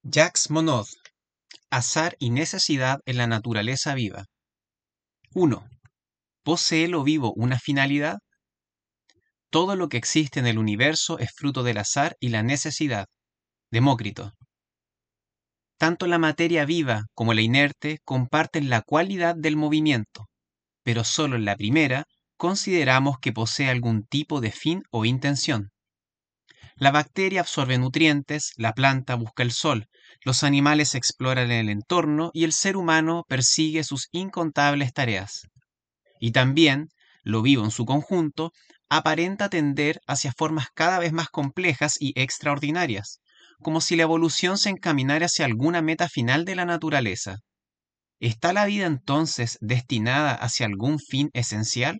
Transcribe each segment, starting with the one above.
Jacques Monod, Azar y necesidad en la naturaleza viva. 1. ¿Posee lo vivo una finalidad? Todo lo que existe en el universo es fruto del azar y la necesidad. Demócrito. Tanto la materia viva como la inerte comparten la cualidad del movimiento, pero solo en la primera consideramos que posee algún tipo de fin o intención. La bacteria absorbe nutrientes, la planta busca el sol, los animales exploran el entorno y el ser humano persigue sus incontables tareas. Y también, lo vivo en su conjunto, aparenta tender hacia formas cada vez más complejas y extraordinarias, como si la evolución se encaminara hacia alguna meta final de la naturaleza. ¿Está la vida entonces destinada hacia algún fin esencial?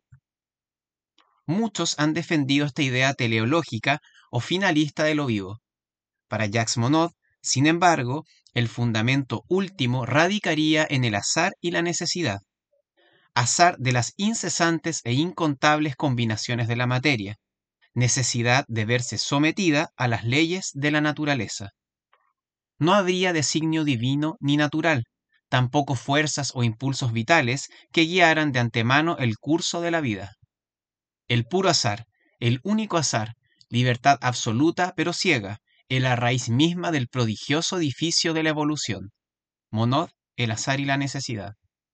Muchos han defendido esta idea teleológica o finalista de lo vivo. Para Jacques Monod, sin embargo, el fundamento último radicaría en el azar y la necesidad. Azar de las incesantes e incontables combinaciones de la materia, necesidad de verse sometida a las leyes de la naturaleza. No habría designio divino ni natural, tampoco fuerzas o impulsos vitales que guiaran de antemano el curso de la vida. El puro azar, el único azar, libertad absoluta pero ciega, es la raíz misma del prodigioso edificio de la evolución. Monod, el azar y la necesidad.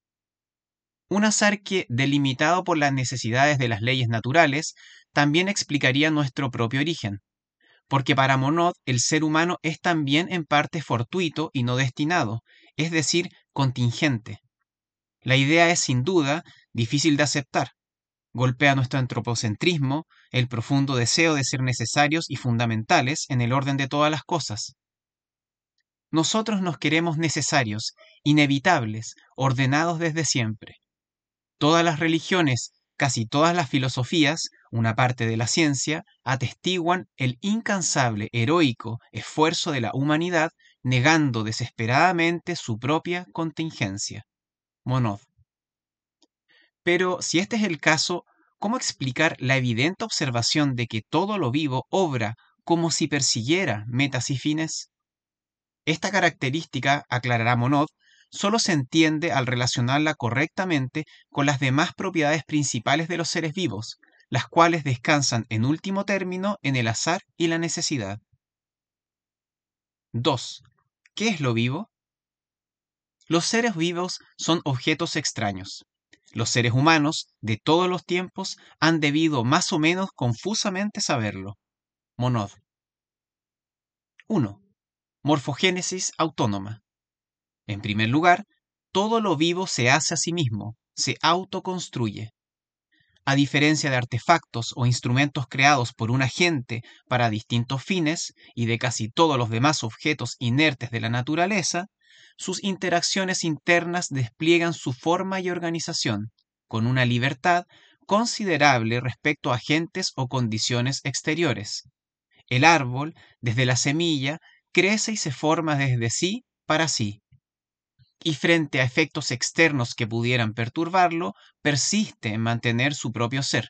Un azar que, delimitado por las necesidades de las leyes naturales, también explicaría nuestro propio origen, porque para Monod el ser humano es también en parte fortuito y no destinado, es decir, contingente. La idea es sin duda difícil de aceptar. Golpea nuestro antropocentrismo, el profundo deseo de ser necesarios y fundamentales en el orden de todas las cosas. Nosotros nos queremos necesarios, inevitables, ordenados desde siempre. Todas las religiones, casi todas las filosofías, una parte de la ciencia, atestiguan el incansable, heroico esfuerzo de la humanidad negando desesperadamente su propia contingencia. Monod. Pero si este es el caso, ¿cómo explicar la evidente observación de que todo lo vivo obra como si persiguiera metas y fines? Esta característica, aclarará Monod, solo se entiende al relacionarla correctamente con las demás propiedades principales de los seres vivos, las cuales descansan en último término en el azar y la necesidad. 2. ¿Qué es lo vivo? Los seres vivos son objetos extraños. Los seres humanos, de todos los tiempos, han debido más o menos confusamente saberlo. Monod. 1. Morfogénesis autónoma. En primer lugar, todo lo vivo se hace a sí mismo, se autoconstruye. A diferencia de artefactos o instrumentos creados por un agente para distintos fines y de casi todos los demás objetos inertes de la naturaleza, sus interacciones internas despliegan su forma y organización, con una libertad considerable respecto a agentes o condiciones exteriores. El árbol, desde la semilla, crece y se forma desde sí para sí, y frente a efectos externos que pudieran perturbarlo, persiste en mantener su propio ser.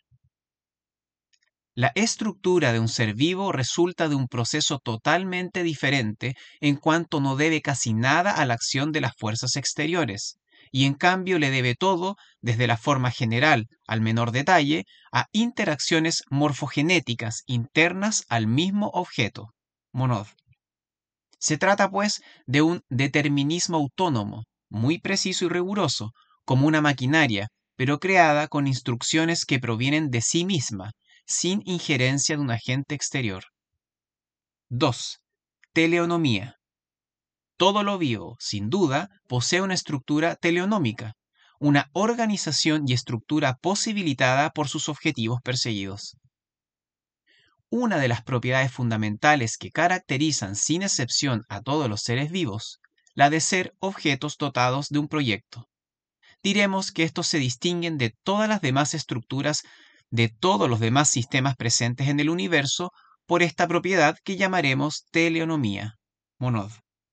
La estructura de un ser vivo resulta de un proceso totalmente diferente en cuanto no debe casi nada a la acción de las fuerzas exteriores, y en cambio le debe todo, desde la forma general al menor detalle, a interacciones morfogenéticas internas al mismo objeto. Monod. Se trata, pues, de un determinismo autónomo, muy preciso y riguroso, como una maquinaria, pero creada con instrucciones que provienen de sí misma, sin injerencia de un agente exterior. 2. Teleonomía. Todo lo vivo, sin duda, posee una estructura teleonómica, una organización y estructura posibilitada por sus objetivos perseguidos. Una de las propiedades fundamentales que caracterizan sin excepción a todos los seres vivos, la de ser objetos dotados de un proyecto. Diremos que estos se distinguen de todas las demás estructuras de todos los demás sistemas presentes en el universo por esta propiedad que llamaremos teleonomía. Monod.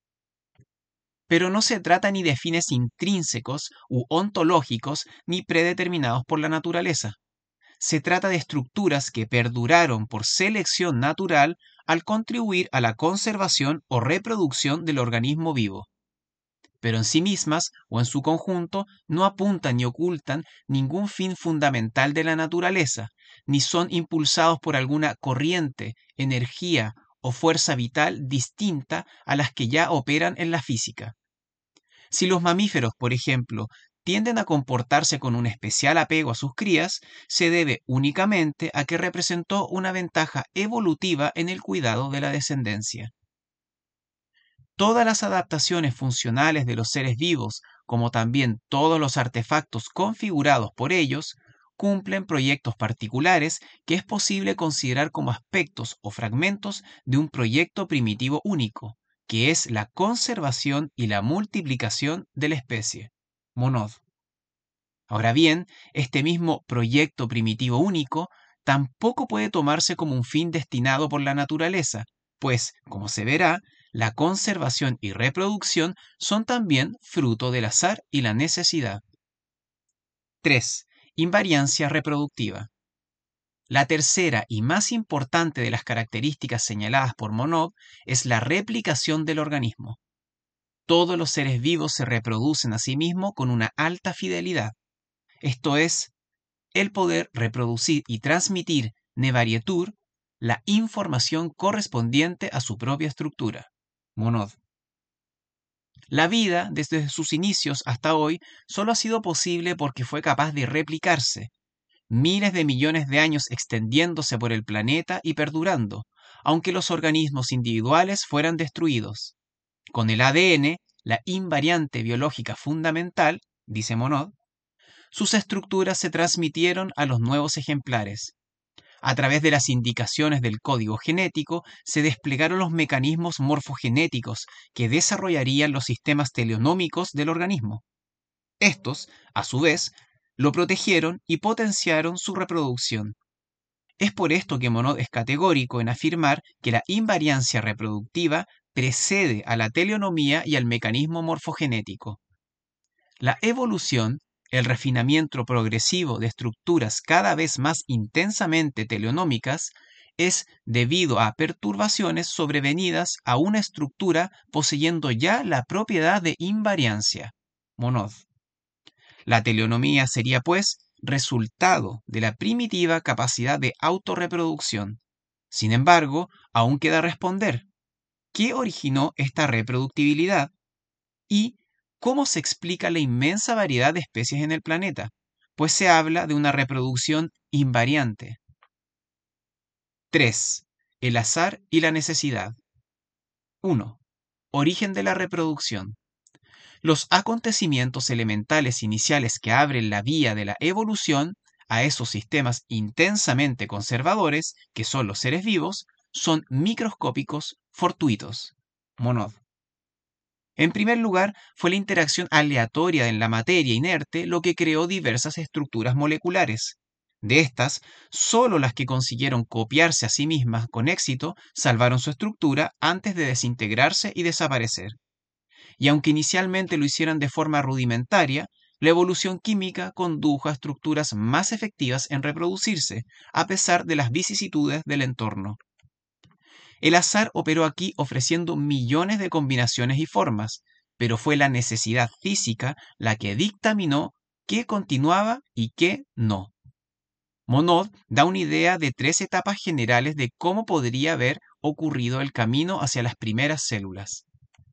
Pero no se trata ni de fines intrínsecos u ontológicos ni predeterminados por la naturaleza. Se trata de estructuras que perduraron por selección natural al contribuir a la conservación o reproducción del organismo vivo, pero en sí mismas o en su conjunto no apuntan ni ocultan ningún fin fundamental de la naturaleza, ni son impulsados por alguna corriente, energía o fuerza vital distinta a las que ya operan en la física. Si los mamíferos, por ejemplo, tienden a comportarse con un especial apego a sus crías, se debe únicamente a que representó una ventaja evolutiva en el cuidado de la descendencia. Todas las adaptaciones funcionales de los seres vivos, como también todos los artefactos configurados por ellos, cumplen proyectos particulares que es posible considerar como aspectos o fragmentos de un proyecto primitivo único, que es la conservación y la multiplicación de la especie. Monod. Ahora bien, este mismo proyecto primitivo único tampoco puede tomarse como un fin destinado por la naturaleza, pues, como se verá, la conservación y reproducción son también fruto del azar y la necesidad. 3. Invariancia reproductiva. La tercera y más importante de las características señaladas por Monod es la replicación del organismo. Todos los seres vivos se reproducen a sí mismos con una alta fidelidad. Esto es, el poder reproducir y transmitir ne varietur la información correspondiente a su propia estructura. Monod. La vida, desde sus inicios hasta hoy, solo ha sido posible porque fue capaz de replicarse, miles de millones de años extendiéndose por el planeta y perdurando, aunque los organismos individuales fueran destruidos. Con el ADN, la invariante biológica fundamental, dice Monod, sus estructuras se transmitieron a los nuevos ejemplares. A través de las indicaciones del código genético se desplegaron los mecanismos morfogenéticos que desarrollarían los sistemas teleonómicos del organismo. Estos, a su vez, lo protegieron y potenciaron su reproducción. Es por esto que Monod es categórico en afirmar que la invariancia reproductiva precede a la teleonomía y al mecanismo morfogenético. La evolución, el refinamiento progresivo de estructuras cada vez más intensamente teleonómicas, es debido a perturbaciones sobrevenidas a una estructura poseyendo ya la propiedad de invariancia. Monod. La teleonomía sería, pues, resultado de la primitiva capacidad de autorreproducción. Sin embargo, aún queda responder, ¿qué originó esta reproductibilidad? ¿Y cómo se explica la inmensa variedad de especies en el planeta? Pues se habla de una reproducción invariante. 3. El azar y la necesidad. 1. Origen de la reproducción. Los acontecimientos elementales iniciales que abren la vía de la evolución a esos sistemas intensamente conservadores, que son los seres vivos, son microscópicos, fortuitos. Monod. En primer lugar, fue la interacción aleatoria en la materia inerte lo que creó diversas estructuras moleculares. De estas, solo las que consiguieron copiarse a sí mismas con éxito salvaron su estructura antes de desintegrarse y desaparecer. Y aunque inicialmente lo hicieran de forma rudimentaria, la evolución química condujo a estructuras más efectivas en reproducirse, a pesar de las vicisitudes del entorno. El azar operó aquí ofreciendo millones de combinaciones y formas, pero fue la necesidad física la que dictaminó qué continuaba y qué no. Monod da una idea de 3 etapas generales de cómo podría haber ocurrido el camino hacia las primeras células.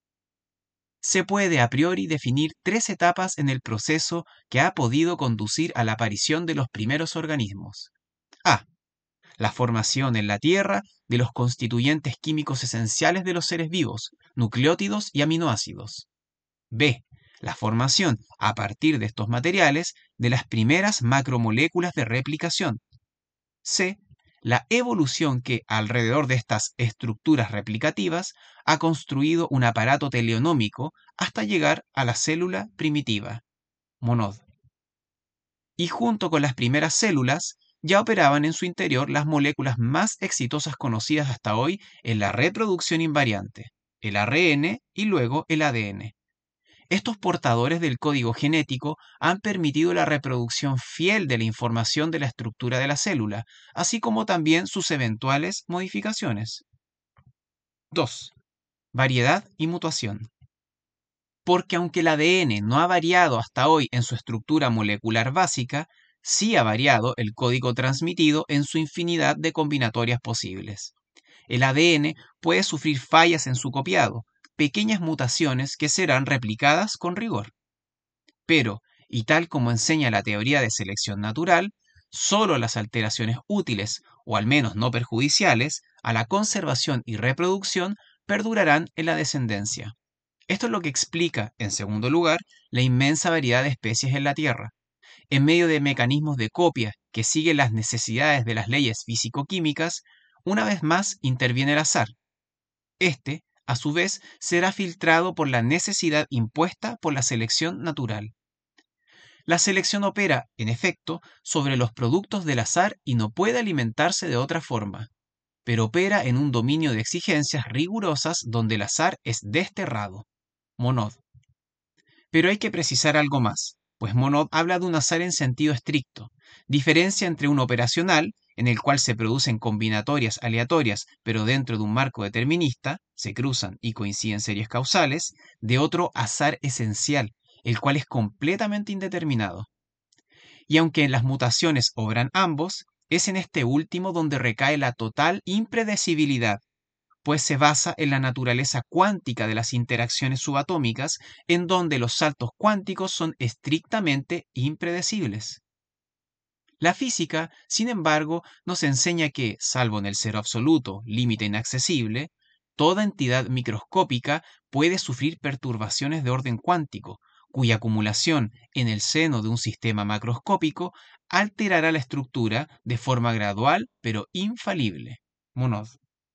Se puede a priori definir 3 etapas en el proceso que ha podido conducir a la aparición de los primeros organismos. A. La formación en la Tierra de los constituyentes químicos esenciales de los seres vivos, nucleótidos y aminoácidos. B. La formación, a partir de estos materiales, de las primeras macromoléculas de replicación. C. La evolución que, alrededor de estas estructuras replicativas, ha construido un aparato teleonómico hasta llegar a la célula primitiva. Monod. Y junto con las primeras células, ya operaban en su interior las moléculas más exitosas conocidas hasta hoy en la reproducción invariante, el ARN y luego el ADN. Estos portadores del código genético han permitido la reproducción fiel de la información de la estructura de la célula, así como también sus eventuales modificaciones. 2. Variedad y mutación. Porque aunque el ADN no ha variado hasta hoy en su estructura molecular básica, sí ha variado el código transmitido en su infinidad de combinatorias posibles. El ADN puede sufrir fallas en su copiado, pequeñas mutaciones que serán replicadas con rigor. Pero, y tal como enseña la teoría de selección natural, solo las alteraciones útiles, o al menos no perjudiciales, a la conservación y reproducción perdurarán en la descendencia. Esto es lo que explica, en segundo lugar, la inmensa variedad de especies en la Tierra. En medio de mecanismos de copia que siguen las necesidades de las leyes físico-químicas, una vez más interviene el azar. Este, a su vez, será filtrado por la necesidad impuesta por la selección natural. La selección opera, en efecto, sobre los productos del azar y no puede alimentarse de otra forma, pero opera en un dominio de exigencias rigurosas donde el azar es desterrado. Monod. Pero hay que precisar algo más, pues Monod habla de un azar en sentido estricto, diferencia entre un operacional, en el cual se producen combinatorias aleatorias, pero dentro de un marco determinista, se cruzan y coinciden series causales, de otro azar esencial, el cual es completamente indeterminado. Y aunque en las mutaciones obran ambos, es en este último donde recae la total impredecibilidad, pues se basa en la naturaleza cuántica de las interacciones subatómicas, en donde los saltos cuánticos son estrictamente impredecibles. La física, sin embargo, nos enseña que, salvo en el cero absoluto, límite inaccesible, toda entidad microscópica puede sufrir perturbaciones de orden cuántico, cuya acumulación en el seno de un sistema macroscópico alterará la estructura de forma gradual pero infalible. Monod.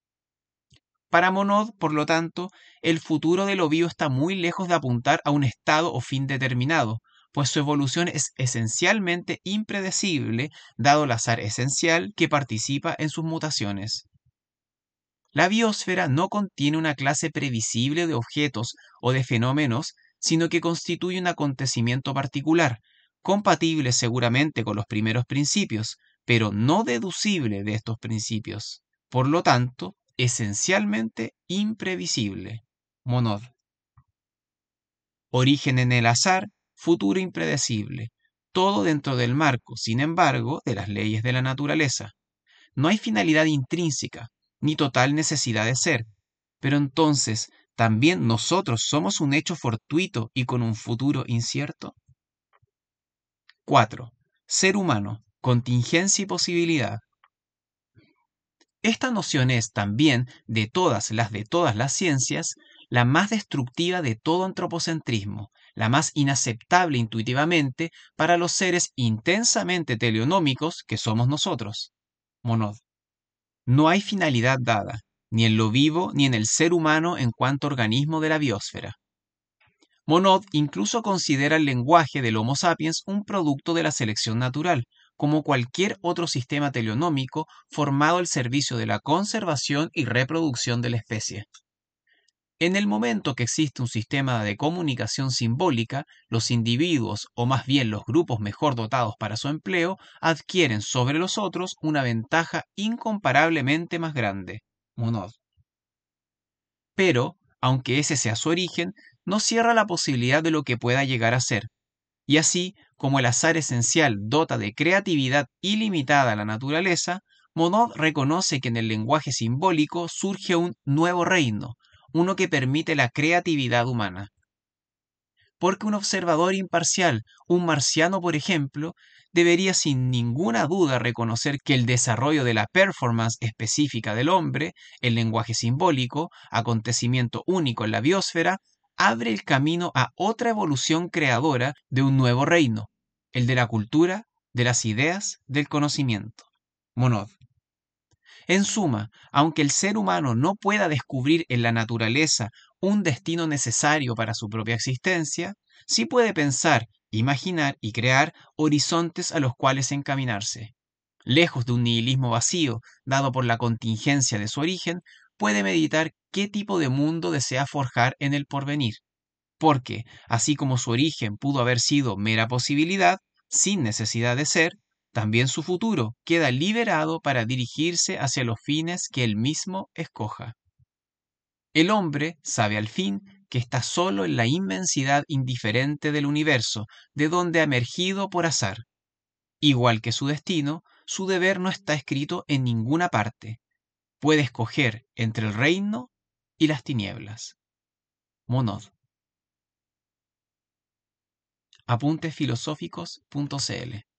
Para Monod, por lo tanto, el futuro del ovío está muy lejos de apuntar a un estado o fin determinado, pues su evolución es esencialmente impredecible, dado el azar esencial que participa en sus mutaciones. La biosfera no contiene una clase previsible de objetos o de fenómenos, sino que constituye un acontecimiento particular, compatible seguramente con los primeros principios, pero no deducible de estos principios. Por lo tanto, esencialmente imprevisible. Monod. Origen en el azar, futuro impredecible. Todo dentro del marco, sin embargo, de las leyes de la naturaleza. No hay finalidad intrínseca, ni total necesidad de ser. Pero entonces, ¿también nosotros somos un hecho fortuito y con un futuro incierto? 4. Ser humano, contingencia y posibilidad. Esta noción es también, de todas las ciencias, la más destructiva de todo antropocentrismo, la más inaceptable intuitivamente para los seres intensamente teleonómicos que somos nosotros. Monod. No hay finalidad dada, ni en lo vivo ni en el ser humano en cuanto organismo de la biosfera. Monod incluso considera el lenguaje del Homo sapiens un producto de la selección natural, como cualquier otro sistema teleonómico formado al servicio de la conservación y reproducción de la especie. En el momento que existe un sistema de comunicación simbólica, los individuos, o más bien los grupos mejor dotados para su empleo, adquieren sobre los otros una ventaja incomparablemente más grande. Monod. Pero, aunque ese sea su origen, no cierra la posibilidad de lo que pueda llegar a ser. Y así como el azar esencial dota de creatividad ilimitada a la naturaleza, Monod reconoce que en el lenguaje simbólico surge un nuevo reino, uno que permite la creatividad humana. Porque un observador imparcial, un marciano por ejemplo, debería sin ninguna duda reconocer que el desarrollo de la performance específica del hombre, el lenguaje simbólico, acontecimiento único en la biosfera, abre el camino a otra evolución creadora de un nuevo reino, el de la cultura, de las ideas, del conocimiento. Monod. En suma, aunque el ser humano no pueda descubrir en la naturaleza un destino necesario para su propia existencia, sí puede pensar, imaginar y crear horizontes a los cuales encaminarse. Lejos de un nihilismo vacío dado por la contingencia de su origen, puede meditar qué tipo de mundo desea forjar en el porvenir. Porque, así como su origen pudo haber sido mera posibilidad, sin necesidad de ser, también su futuro queda liberado para dirigirse hacia los fines que él mismo escoja. El hombre sabe al fin que está solo en la inmensidad indiferente del universo, de donde ha emergido por azar. Igual que su destino, su deber no está escrito en ninguna parte. Puede escoger entre el reino y las tinieblas. Monod. Apuntesfilosóficos.cl